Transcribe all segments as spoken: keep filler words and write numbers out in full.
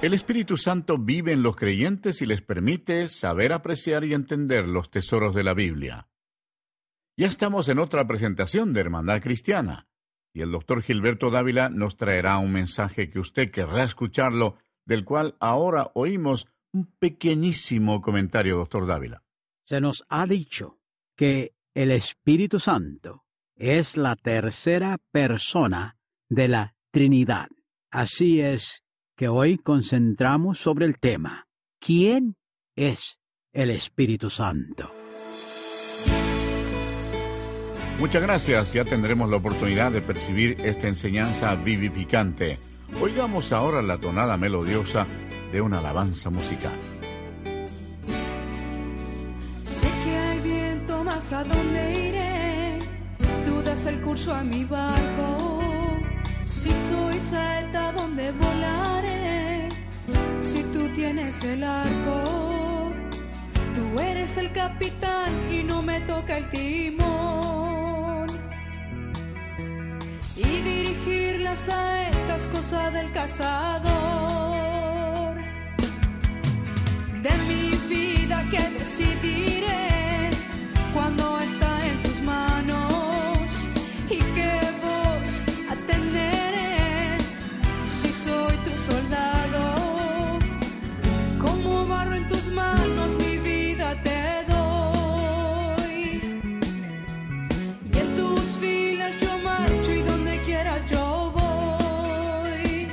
El Espíritu Santo vive en los creyentes y les permite saber apreciar y entender los tesoros de la Biblia. Ya estamos en otra presentación de Hermandad Cristiana, y el doctor Gilberto Dávila nos traerá un mensaje que usted querrá escucharlo, del cual ahora oímos un pequeñísimo comentario, doctor Dávila. Se nos ha dicho que el Espíritu Santo es la tercera persona de la Trinidad. Así es que hoy concentramos sobre el tema: ¿quién es el Espíritu Santo? Muchas gracias. Ya tendremos la oportunidad de percibir esta enseñanza vivificante. Oigamos ahora la tonada melodiosa de una alabanza musical. Sé que hay viento, más a dónde iré. Tú das el curso a mi barco. Si soy saeta, ¿dónde volaré? Si tú tienes el arco, tú eres el capitán y no me toca el timón. Y dirigir las saetas, cosa del cazador. De mi vida que decidiré cuando está en tus manos, y que vos atenderé si soy tu soldado. Como barro en tus manos mi vida te doy, y en tus filas yo marcho y donde quieras yo voy.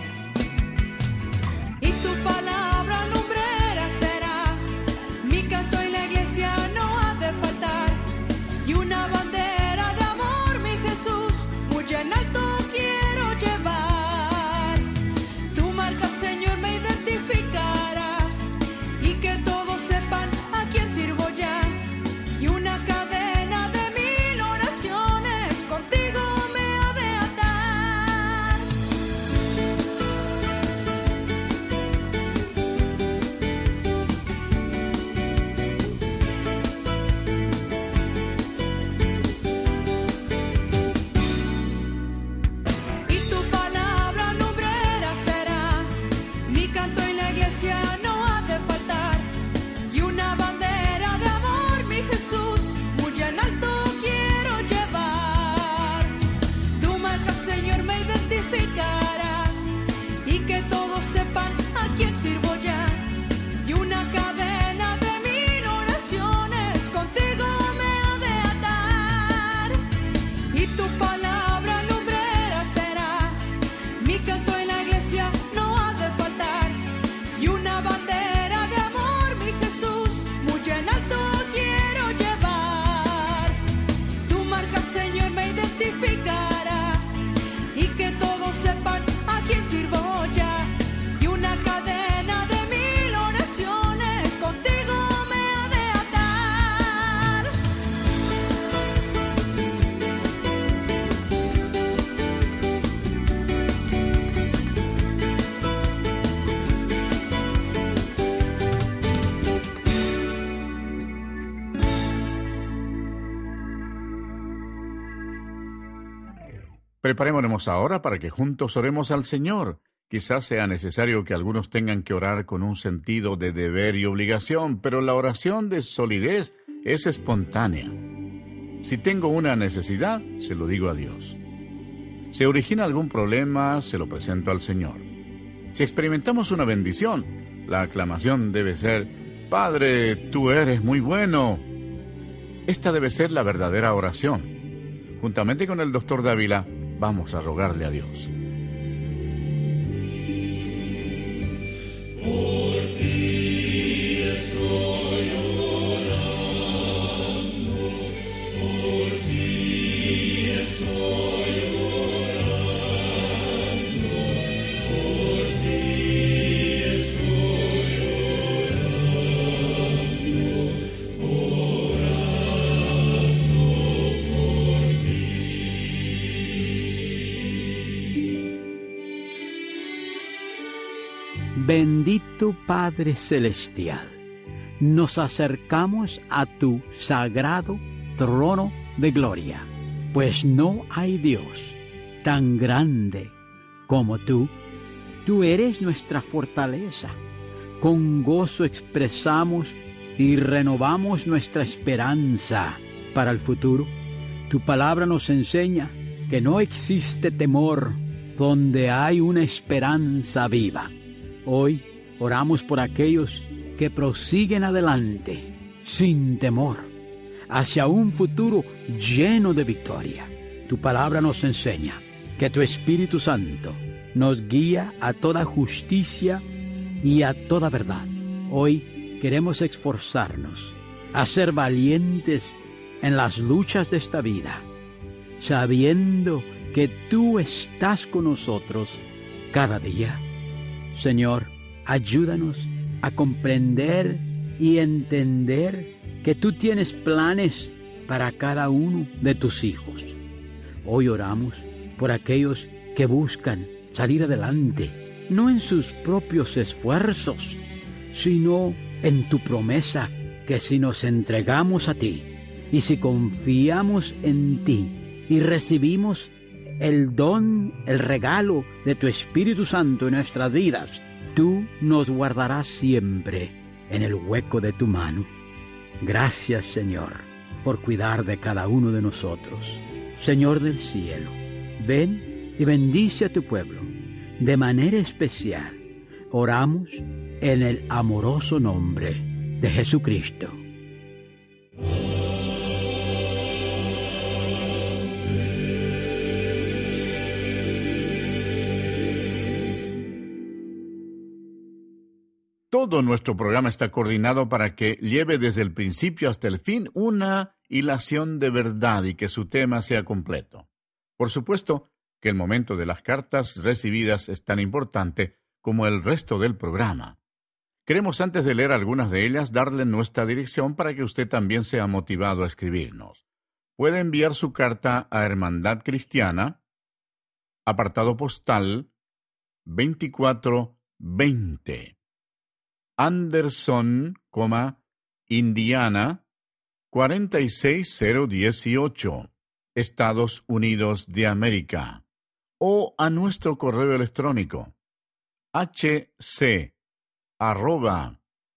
Y tu palabra lumbrera será mi canto en la iglesia, no ha de faltar. Y una bandera de amor, mi Jesús, muy en alto quiero llevar. Tu marca, Señor, me identificará, y que todos sepan a quién sirvo ya. Y una cadena de mil oraciones contigo me ha de atar. Y tu palabra lumbrera será mi canto en la iglesia, no ha de faltar. Y una bandera de amor, mi Jesús, muy en alto quiero llevar. Tu marca, Señor, me identificará, y que todos sepan a quién sirvo ya. Y una cadena de mil oraciones contigo me ha de atar. Y tu palabra lumbrera será mi canto en la iglesia, no ha de faltar. Y una bandera de amor, mi Jesús, muy en alto quiero llevar. Tu marca, Señor, me identificará, y que todos sepan a quién sirvo ya. Y una cadena de mil oraciones contigo me ha de atar. Preparémonos ahora para que juntos oremos al Señor. Quizás sea necesario que algunos tengan que orar con un sentido de deber y obligación, pero la oración de solidez es espontánea. Si tengo una necesidad, se lo digo a Dios. Si origina algún problema, se lo presento al Señor. Si experimentamos una bendición, la aclamación debe ser: Padre, tú eres muy bueno. Esta debe ser la verdadera oración. Juntamente con el doctor Dávila, vamos a rogarle a Dios. Por ti estoy orando, por ti estoy orando, por ti estoy orando, orando por ti. Bendito Padre Celestial, nos acercamos a tu sagrado trono de gloria, pues no hay Dios tan grande como tú, Tú eres nuestra fortaleza. Con gozo expresamos y renovamos nuestra esperanza para el futuro. Tu palabra nos enseña que no existe temor donde hay una esperanza viva. Hoy oramos por aquellos que prosiguen adelante sin temor hacia un futuro lleno de victoria. Tu palabra nos enseña que tu Espíritu Santo nos guía a toda justicia y a toda verdad. Hoy queremos esforzarnos a ser valientes en las luchas de esta vida, sabiendo que tú estás con nosotros cada día. Señor, ayúdanos a comprender y entender que tú tienes planes para cada uno de tus hijos. Hoy oramos por aquellos que buscan salir adelante, no en sus propios esfuerzos, sino en tu promesa que si nos entregamos a ti y si confiamos en ti y recibimos el don, el regalo de tu Espíritu Santo en nuestras vidas, tú nos guardarás siempre en el hueco de tu mano. Gracias, Señor, por cuidar de cada uno de nosotros. Señor del cielo, ven y bendice a tu pueblo. De manera especial, oramos en el amoroso nombre de Jesucristo. Todo nuestro programa está coordinado para que lleve desde el principio hasta el fin una hilación de verdad y que su tema sea completo. Por supuesto que el momento de las cartas recibidas es tan importante como el resto del programa. Queremos, antes de leer algunas de ellas, darle nuestra dirección para que usted también sea motivado a escribirnos. Puede enviar su carta a Hermandad Cristiana, apartado postal veinticuatro veinte. Anderson, Indiana, cuarenta y seis mil dieciocho, Estados Unidos de América. O a nuestro correo electrónico, hc arroba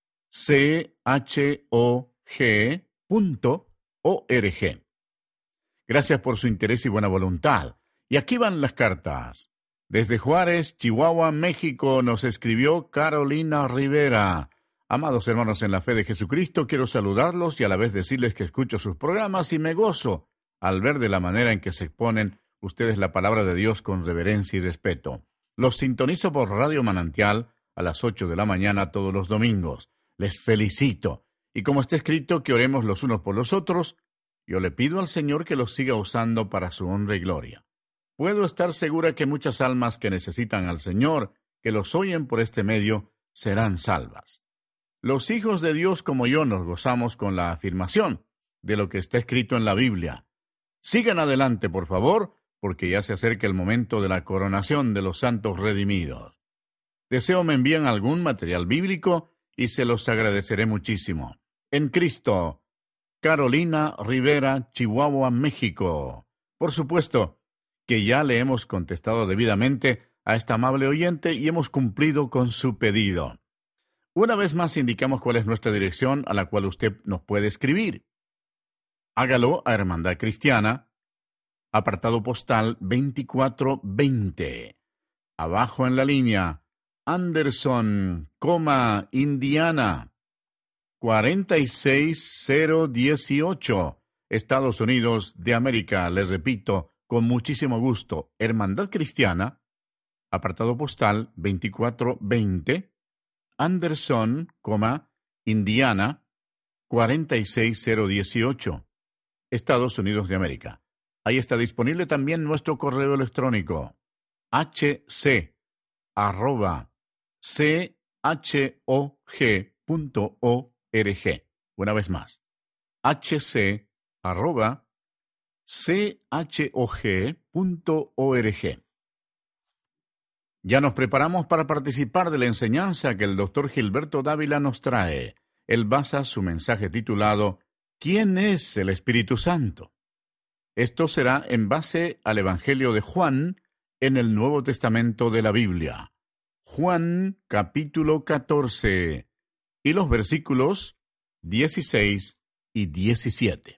chog punto org. Gracias por su interés y buena voluntad. Y aquí van las cartas. Desde Juárez, Chihuahua, México, nos escribió Carolina Rivera. Amados hermanos en la fe de Jesucristo, quiero saludarlos y a la vez decirles que escucho sus programas y me gozo al ver de la manera en que se exponen ustedes la palabra de Dios con reverencia y respeto. Los sintonizo por Radio Manantial a las ocho de la mañana todos los domingos. Les felicito. Y como está escrito que oremos los unos por los otros, yo le pido al Señor que los siga usando para su honra y gloria. Puedo estar segura que muchas almas que necesitan al Señor, que los oyen por este medio, serán salvas. Los hijos de Dios como yo nos gozamos con la afirmación de lo que está escrito en la Biblia. Sigan adelante, por favor, porque ya se acerca el momento de la coronación de los santos redimidos. Deseo me envíen algún material bíblico y se los agradeceré muchísimo. En Cristo, Carolina Rivera, Chihuahua, México. Por supuesto que ya le hemos contestado debidamente a esta amable oyente y hemos cumplido con su pedido. Una vez más indicamos cuál es nuestra dirección a la cual usted nos puede escribir. Hágalo a Hermandad Cristiana, apartado postal veinticuatro veinte. Abajo en la línea, Anderson, Indiana, cuarenta y seis mil dieciocho, Estados Unidos de América. Les repito, con muchísimo gusto, Hermandad Cristiana, apartado postal veinticuatro veinte, Anderson, Indiana, cuarenta y seis mil dieciocho, Estados Unidos de América. Ahí está disponible también nuestro correo electrónico, hc arroba chog punto org. Una vez más, hc arroba chog punto org. Ya nos preparamos para participar de la enseñanza que el doctor Gilberto Dávila nos trae. Él basa su mensaje titulado ¿Quién es el Espíritu Santo? Esto será en base al Evangelio de Juan en el Nuevo Testamento de la Biblia. Juan capítulo catorce y los versículos dieciséis y diecisiete.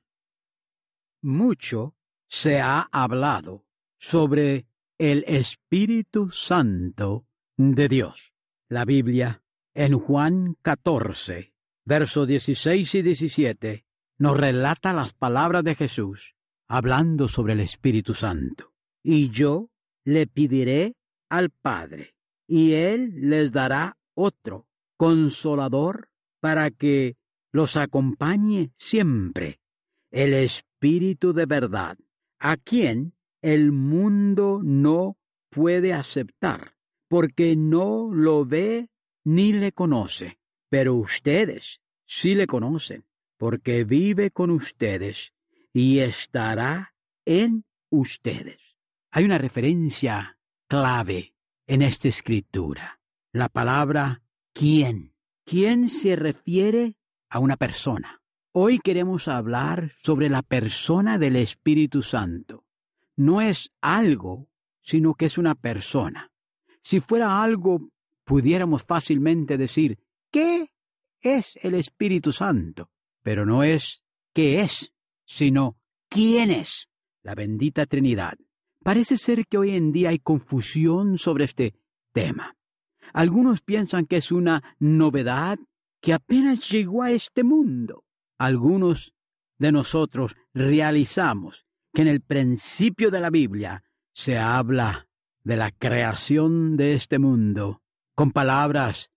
Mucho se ha hablado sobre el Espíritu Santo de Dios. La Biblia, en Juan catorce, versos dieciséis y diecisiete, nos relata las palabras de Jesús hablando sobre el Espíritu Santo. Y yo le pediré al Padre, y Él les dará otro Consolador para que los acompañe siempre, el Espíritu de verdad, a quien el mundo no puede aceptar, porque no lo ve ni le conoce, pero ustedes sí le conocen, porque vive con ustedes y estará en ustedes. Hay una referencia clave en esta escritura, la palabra ¿quién? ¿Quién se refiere a una persona? Hoy queremos hablar sobre la persona del Espíritu Santo. No es algo, sino que es una persona. Si fuera algo, pudiéramos fácilmente decir, ¿qué es el Espíritu Santo? Pero no es qué es, sino quién es. La bendita Trinidad. Parece ser que hoy en día hay confusión sobre este tema. Algunos piensan que es una novedad que apenas llegó a este mundo. Algunos de nosotros realizamos que en el principio de la Biblia se habla de la creación de este mundo con palabras,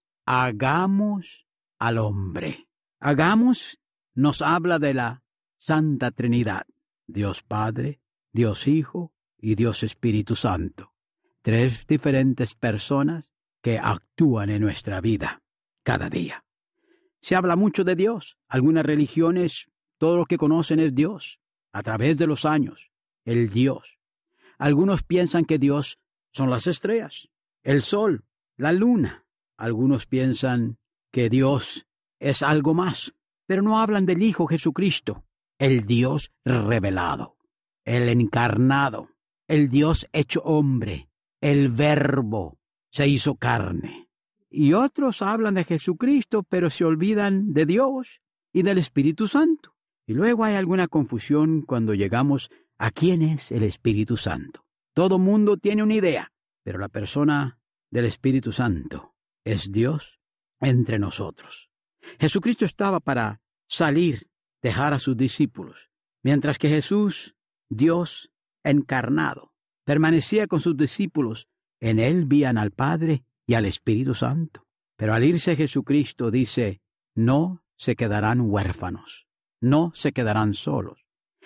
hagamos al hombre. Hagamos nos habla de la Santa Trinidad, Dios Padre, Dios Hijo y Dios Espíritu Santo. Tres diferentes personas que actúan en nuestra vida cada día. Se habla mucho de Dios. Algunas religiones, todo lo que conocen es Dios. A través de los años, el Dios. Algunos piensan que Dios son las estrellas, el sol, la luna. Algunos piensan que Dios es algo más, pero no hablan del Hijo Jesucristo, el Dios revelado, el encarnado, el Dios hecho hombre, el Verbo se hizo carne. Y otros hablan de Jesucristo, pero se olvidan de Dios y del Espíritu Santo. Y luego hay alguna confusión cuando llegamos a quién es el Espíritu Santo. Todo mundo tiene una idea, pero la persona del Espíritu Santo es Dios entre nosotros. Jesucristo estaba para salir, dejar a sus discípulos, mientras que Jesús, Dios encarnado, permanecía con sus discípulos. En él vían al Padre y al Espíritu Santo. Pero al irse Jesucristo dice, no se quedarán huérfanos, no se quedarán solos.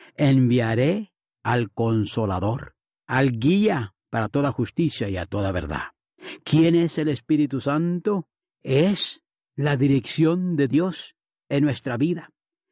Enviaré al Consolador, al guía para toda justicia y a toda verdad. ¿Quién es el Espíritu Santo? Es la dirección de Dios en nuestra vida.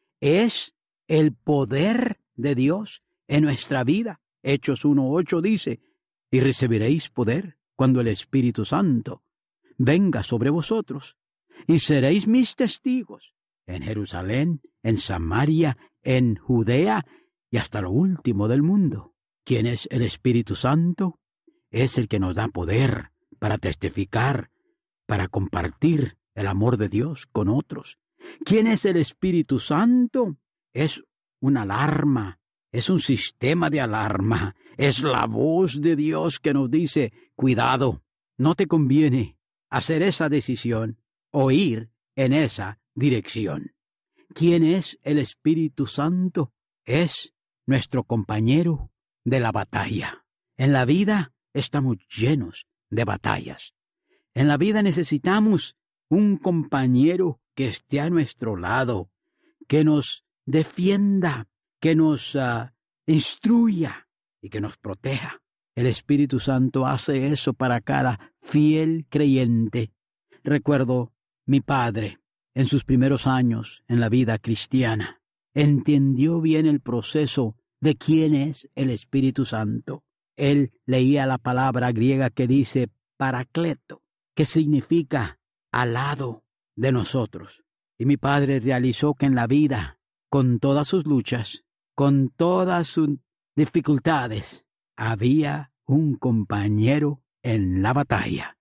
Es el poder de Dios en nuestra vida. Hechos uno ocho dice, y recibiréis poder cuando el Espíritu Santo venga sobre vosotros, y seréis mis testigos en Jerusalén, en Samaria, en Judea y hasta lo último del mundo. ¿Quién es el Espíritu Santo? Es el que nos da poder para testificar, para compartir el amor de Dios con otros. ¿Quién es el Espíritu Santo? Es una alarma, es un sistema de alarma, es la voz de Dios que nos dice, cuidado, no te conviene hacer esa decisión o ir en esa dirección. ¿Quién es el Espíritu Santo? Es nuestro compañero de la batalla. En la vida estamos llenos de batallas. En la vida necesitamos un compañero que esté a nuestro lado, que nos defienda, que nos uh, instruya y que nos proteja. El Espíritu Santo hace eso para cada fiel creyente. Recuerdo mi padre, en sus primeros años en la vida cristiana, entendió bien el proceso de quién es el Espíritu Santo. Él leía la palabra griega que dice paracleto, que significa al lado de nosotros. Y mi padre realizó que en la vida, con todas sus luchas, con todas sus dificultades, había un compañero en la batalla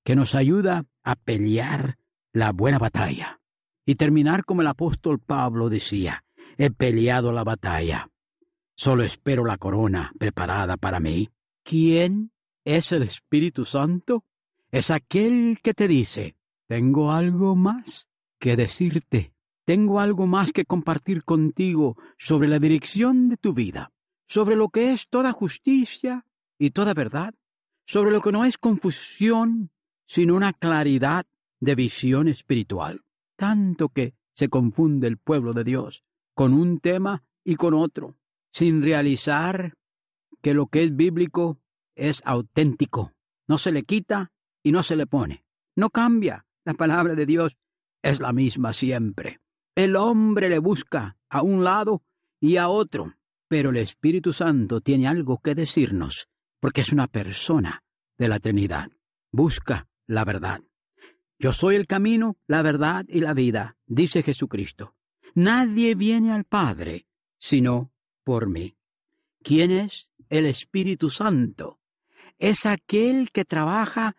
que nos ayuda a pelear la buena batalla y terminar como el apóstol Pablo decía: he peleado la batalla, solo espero la corona preparada para mí. ¿Quién es el Espíritu Santo? Es aquel que te dice: tengo algo más que decirte, tengo algo más que compartir contigo sobre la dirección de tu vida, sobre lo que es toda justicia y toda verdad, sobre lo que no es confusión, sino una claridad de visión espiritual. Tanto que se confunde el pueblo de Dios con un tema y con otro, sin realizar que lo que es bíblico es auténtico. No se le quita y no se le pone. No cambia. La palabra de Dios es la misma siempre. El hombre le busca a un lado y a otro, pero el Espíritu Santo tiene algo que decirnos, porque es una persona de la Trinidad. Busca la verdad. Yo soy el camino, la verdad y la vida, dice Jesucristo. Nadie viene al Padre sino por mí. ¿Quién es el Espíritu Santo? Es aquel que trabaja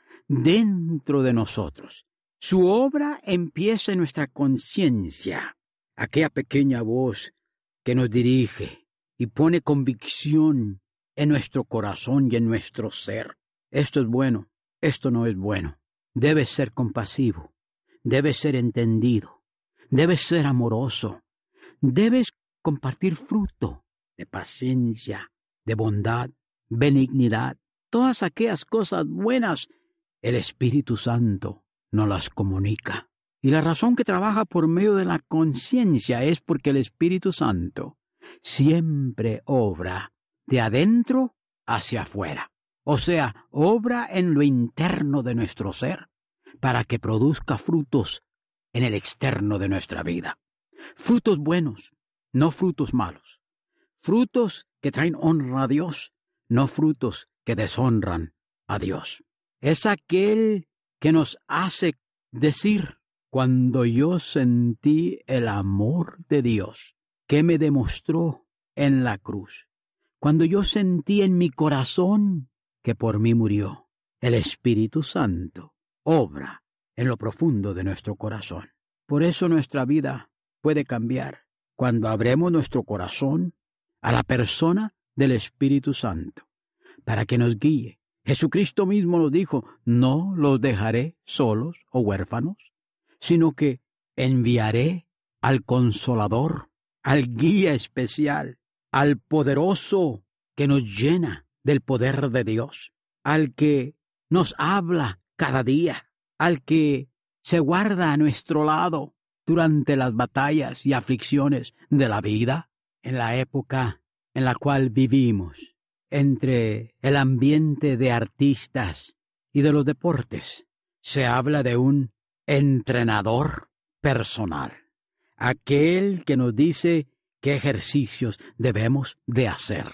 dentro de nosotros. Su obra empieza en nuestra conciencia, aquella pequeña voz que nos dirige y pone convicción en nuestro corazón y en nuestro ser. Esto es bueno, esto no es bueno. Debes ser compasivo, debes ser entendido, debes ser amoroso, debes compartir fruto de paciencia, de bondad, benignidad, todas aquellas cosas buenas. El Espíritu Santo nos las comunica. Y la razón que trabaja por medio de la conciencia es porque el Espíritu Santo siempre obra de adentro hacia afuera. O sea, obra en lo interno de nuestro ser para que produzca frutos en el externo de nuestra vida. Frutos buenos, no frutos malos. Frutos que traen honra a Dios, no frutos que deshonran a Dios. Es aquel que nos hace decir: cuando yo sentí el amor de Dios, que me demostró en la cruz, cuando yo sentí en mi corazón que por mí murió, el Espíritu Santo obra en lo profundo de nuestro corazón. Por eso nuestra vida puede cambiar cuando abremos nuestro corazón a la persona del Espíritu Santo, para que nos guíe. Jesucristo mismo nos dijo: no los dejaré solos o huérfanos, sino que enviaré al Consolador, al guía especial, al poderoso que nos llena del poder de Dios, al que nos habla cada día, al que se guarda a nuestro lado durante las batallas y aflicciones de la vida. En la época en la cual vivimos, entre el ambiente de artistas y de los deportes, se habla de un entrenador personal, aquel que nos dice qué ejercicios debemos de hacer,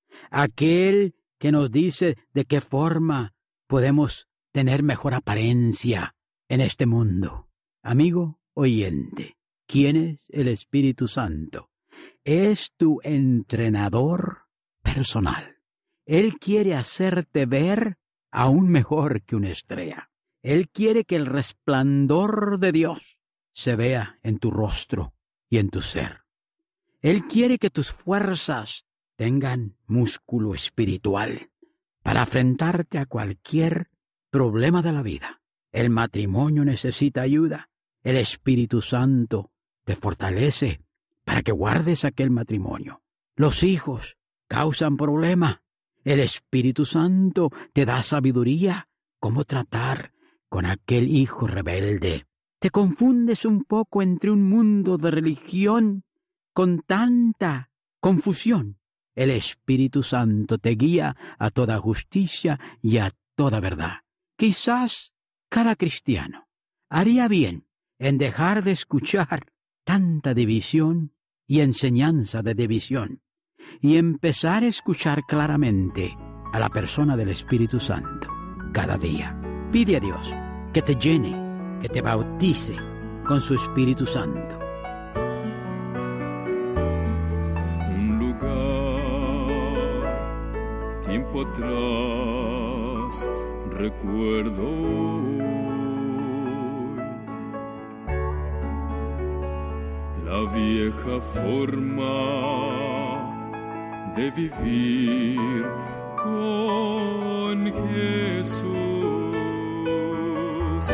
aquel que nos dice de qué forma podemos tener mejor apariencia en este mundo. Amigo oyente, ¿quién es el Espíritu Santo? Es tu entrenador personal. Él quiere hacerte ver aún mejor que una estrella. Él quiere que el resplandor de Dios se vea en tu rostro y en tu ser. Él quiere que tus fuerzas tengan músculo espiritual para enfrentarte a cualquier problema de la vida. El matrimonio necesita ayuda. El Espíritu Santo te fortalece para que guardes aquel matrimonio. Los hijos causan problema. El Espíritu Santo te da sabiduría cómo tratar con aquel hijo rebelde. Te confundes un poco entre un mundo de religión con tanta confusión. El Espíritu Santo te guía a toda justicia y a toda verdad. Quizás cada cristiano haría bien en dejar de escuchar tanta división y enseñanza de división y empezar a escuchar claramente a la persona del Espíritu Santo cada día. Pide a Dios que te llene, que te bautice con su Espíritu Santo. Un lugar, tiempo atrás, recuerdo la vieja forma de vivir con Jesús.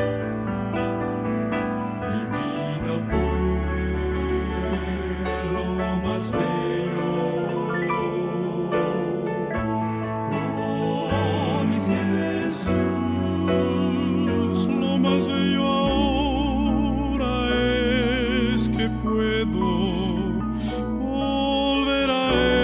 Mi vida fue lo más bello con Jesús. Lo más bello ahora es que puedo volver a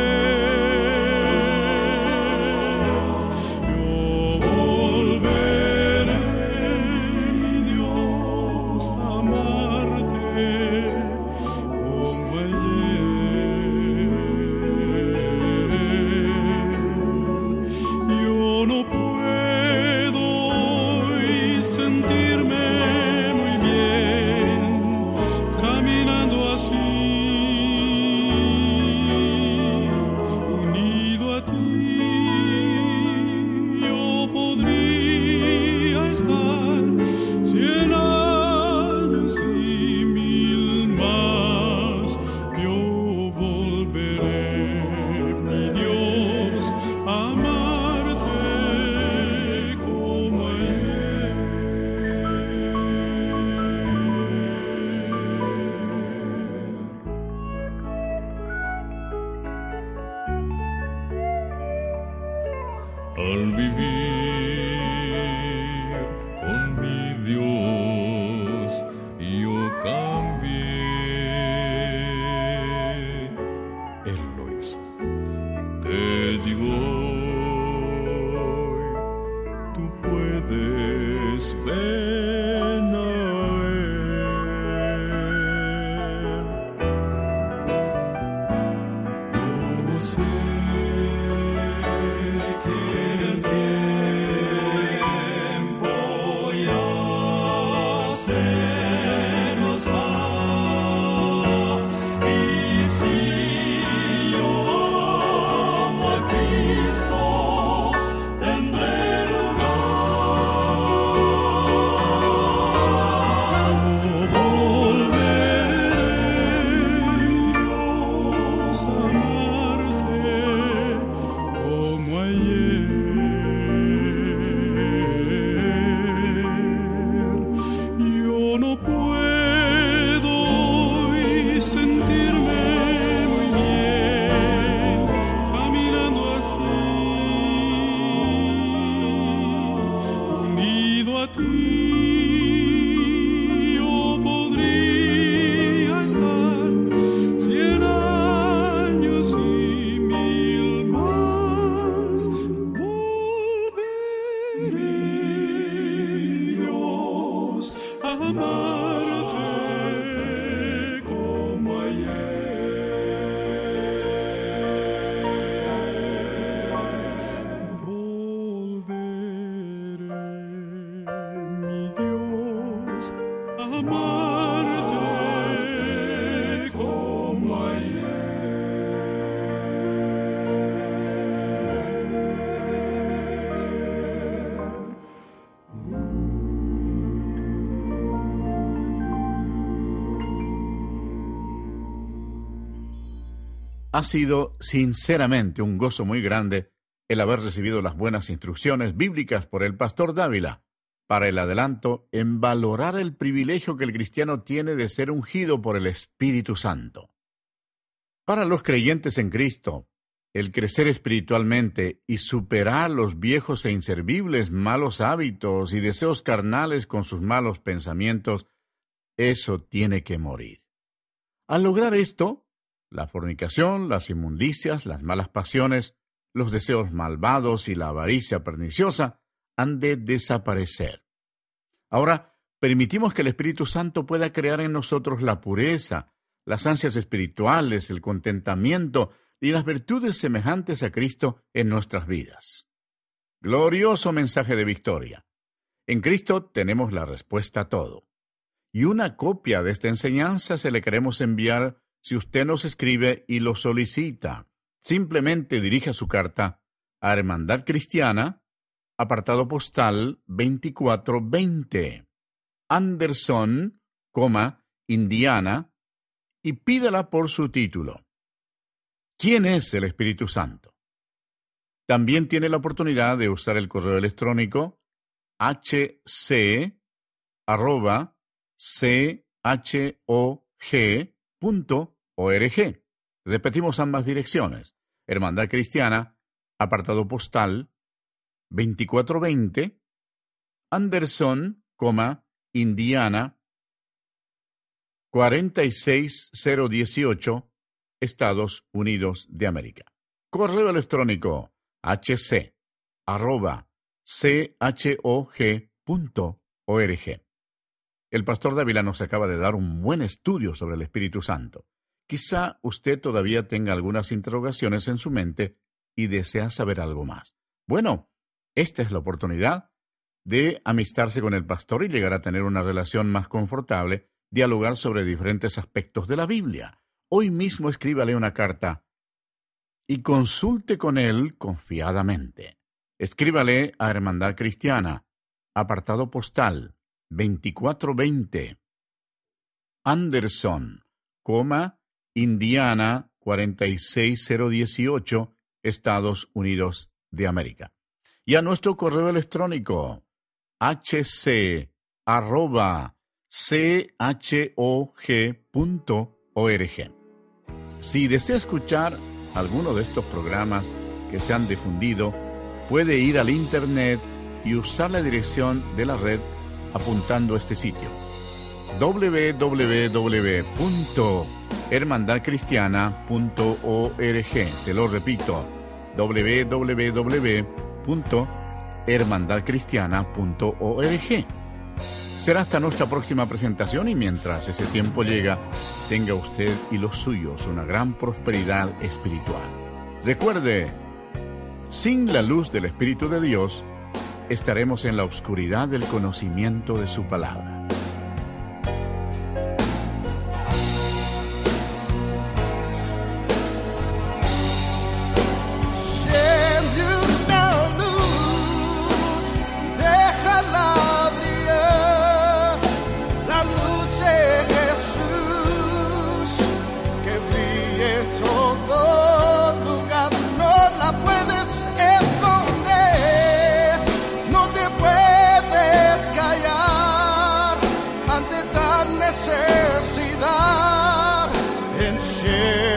Él. Yo volveré, mi Dios, a amarte como ayer. Yo no puedo hoy sentirme muy bien caminando así, unido a ti. Yo podría estar cien años y mil más. Yo volveré, mi Dios, a amarte como ayer. Al vivir con mi Dios, yo cambié. Él lo hizo. Te digo hoy, tú puedes ven a Él. Yo sé que el tiempo ya se nos va, y si yo amo a Cristo, tendré lugar. Yo volveré, mi Dios, a amarte como ayer. Yo no puedo hoy sentirme muy bien caminando así, unido a ti. Yo podría estar cien años y mil más. Volveré, Dios, a amarte como ayer. Volveré, mi Dios, a amarte como ayer. Ha sido sinceramente un gozo muy grande el haber recibido las buenas instrucciones bíblicas por el pastor Dávila para el adelanto en valorar el privilegio que el cristiano tiene de ser ungido por el Espíritu Santo. Para los creyentes en Cristo, el crecer espiritualmente y superar los viejos e inservibles malos hábitos y deseos carnales con sus malos pensamientos, eso tiene que morir. Al lograr esto, la fornicación, las inmundicias, las malas pasiones, los deseos malvados y la avaricia perniciosa han de desaparecer. Ahora, permitimos que el Espíritu Santo pueda crear en nosotros la pureza, las ansias espirituales, el contentamiento y las virtudes semejantes a Cristo en nuestras vidas. Glorioso mensaje de victoria. En Cristo tenemos la respuesta a todo. Y una copia de esta enseñanza se le queremos enviar si usted nos escribe y lo solicita. Simplemente dirija su carta a Hermandad Cristiana, apartado postal veinticuatro veinte, Anderson, Indiana, y pídala por su título. ¿Quién es el Espíritu Santo? También tiene la oportunidad de usar el correo electrónico h c arroba c h o g punto org. Repetimos ambas direcciones. Hermandad Cristiana, apartado postal veinticuatro veinte, Anderson, Indiana, cuarenta y seis mil dieciocho, Estados Unidos de América. Correo electrónico hc arroba chog punto org. El pastor Dávila nos acaba de dar un buen estudio sobre el Espíritu Santo. Quizá usted todavía tenga algunas interrogaciones en su mente y desea saber algo más. Bueno, esta es la oportunidad de amistarse con el pastor y llegar a tener una relación más confortable, dialogar sobre diferentes aspectos de la Biblia. Hoy mismo escríbale una carta y consulte con él confiadamente. Escríbale a Hermandad Cristiana, apartado postal veinticuatro veinte, Anderson, Indiana, cuarenta y seis mil dieciocho, Estados Unidos de América. Y a nuestro correo electrónico hc arroba chog punto org. Si desea escuchar alguno de estos programas que se han difundido, puede ir al internet y usar la dirección de la red apuntando a este sitio: doble u doble u doble u punto hermandad cristiana punto org. Se lo repito: doble u doble u doble u punto hermandad cristiana punto org. Será hasta nuestra próxima presentación y mientras ese tiempo llega, tenga usted y los suyos una gran prosperidad espiritual. Recuerde, sin la luz del Espíritu de Dios, estaremos en la oscuridad del conocimiento de su palabra. Necesidad, enciende